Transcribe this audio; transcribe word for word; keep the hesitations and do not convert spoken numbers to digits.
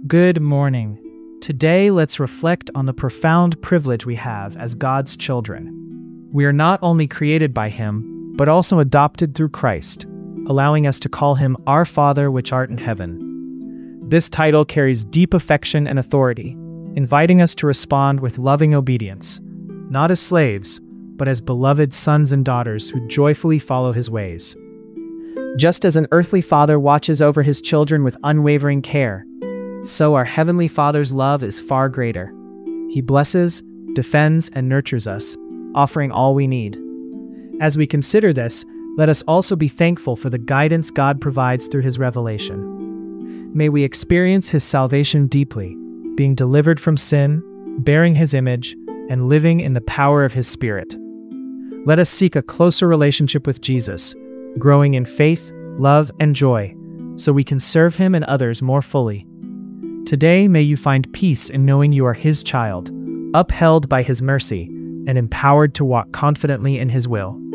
Good morning. Today, let's reflect on the profound privilege we have as God's children. We are not only created by Him, but also adopted through Christ, allowing us to call Him Our Father which art in heaven. This title carries deep affection and authority, inviting us to respond with loving obedience, not as slaves, but as beloved sons and daughters who joyfully follow His ways. Just as an earthly father watches over his children with unwavering care, so our Heavenly Father's love is far greater. He blesses, defends, and nurtures us, offering all we need. As we consider this, let us also be thankful for the guidance God provides through His revelation. May we experience His salvation deeply, being delivered from sin, bearing His image, and living in the power of His Spirit. Let us seek a closer relationship with Jesus, growing in faith, love, and joy, so we can serve Him and others more fully. Today, may you find peace in knowing you are His child, upheld by His mercy, and empowered to walk confidently in His will.